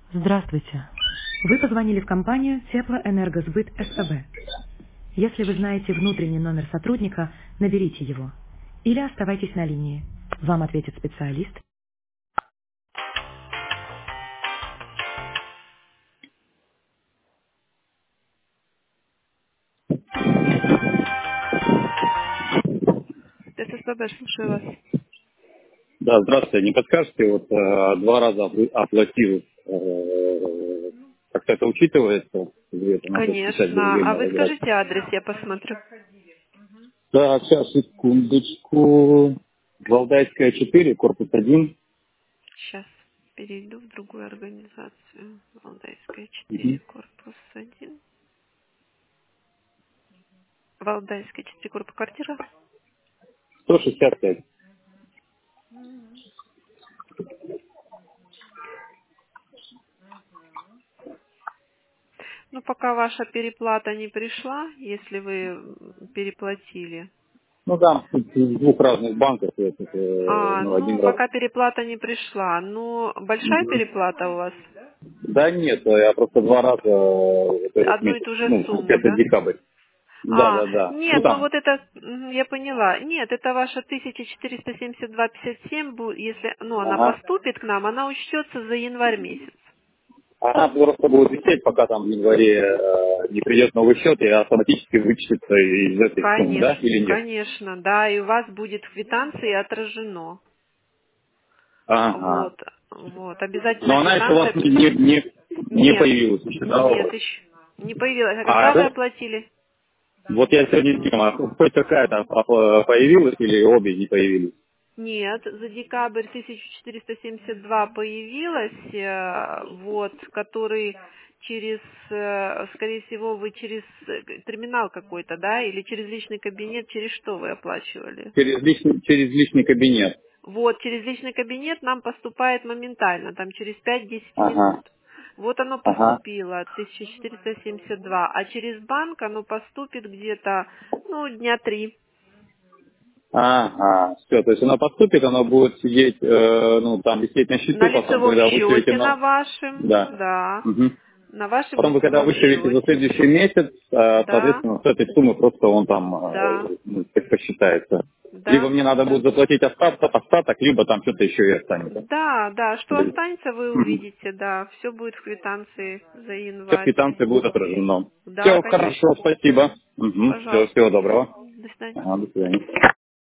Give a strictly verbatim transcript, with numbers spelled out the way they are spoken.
Здравствуйте. Вы позвонили в компанию Теплоэнергосбыт СПБ. Если вы знаете внутренний номер сотрудника, наберите его. Или оставайтесь на линии. Вам ответит специалист. СПБ, слушаю вас. Да, здравствуйте. Не подскажете, вот э, два раза опл- оплатил, э, как-то это учитывается? Или это надо списать за Конечно. А время вы возврата? скажите адрес, я посмотрю. Да, сейчас, секундочку. Валдайская четыре, корпус один. Сейчас перейду в другую организацию. Валдайская четыре, Угу. корпус один. Валдайская четыре, корпус квартира. сто шестьдесят пять. Ну, пока ваша переплата не пришла, если вы м, переплатили. Ну, там из двух разных банков, это, э, А, ну, ну, один раз. пока переплата не пришла. Ну, большая Мгм. переплата у вас? Да нет, я просто два раза э, вот этот Одну и месяц, ту же ну, сумму, это да? декабрь. Да, А, да, да. Ну, нет, ну там. вот это, мгм, я поняла. Нет, это ваша тысяча четыреста семьдесят два пятьдесят семь, бу- если, ну, она Ага. поступит к нам, она учтется за январь месяц. Она просто будет висеть, пока там в январе э, не придет новый счет и автоматически вычтется из этой суммы, да, Конечно, или нет? конечно, да, и у вас будет в квитанции отражено. Ага. Вот, вот, обязательно Но она еще у вас квитанция. не, не, не, не Нет, появилась еще, да, у нет, вас? еще не появилась. А А когда вы это, оплатили? вот я сегодня днем, а хоть какая-то а, появилась или обе не появились? Нет, за декабрь тысяча четыреста семьдесят два появилась, э, вот, который через, э, скорее всего, вы через э, терминал какой-то, да, или через личный кабинет, через что вы оплачивали? Через личный, через личный кабинет. Вот, через личный кабинет нам поступает моментально, там через пять-десять минут. Ага, Вот оно ага. поступило, тысяча четыреста семьдесят два, а через банк оно поступит где-то, ну, дня три. Ага, все, то есть она поступит, она будет сидеть, э, ну, там, висеть на На счету, потом, лицевом когда выставите счете на на... вашем, Да. да, Мгм. на вашем Потом вы когда лицевом выставите за счете. следующий месяц, э, Да, соответственно, с этой суммы просто он там да, э, ну, так посчитается. Либо да, мне надо да. будет заплатить остаток, остаток, либо там что-то еще и останется. Да, да, что останется, вы Мгм. увидите, да, все будет в квитанции за Все в январь. квитанции будет отражено. Да, Все, хорошо, конечно. спасибо. Все, Пожалуйста. всего доброго. Мгм. До свидания. Ага, до свидания.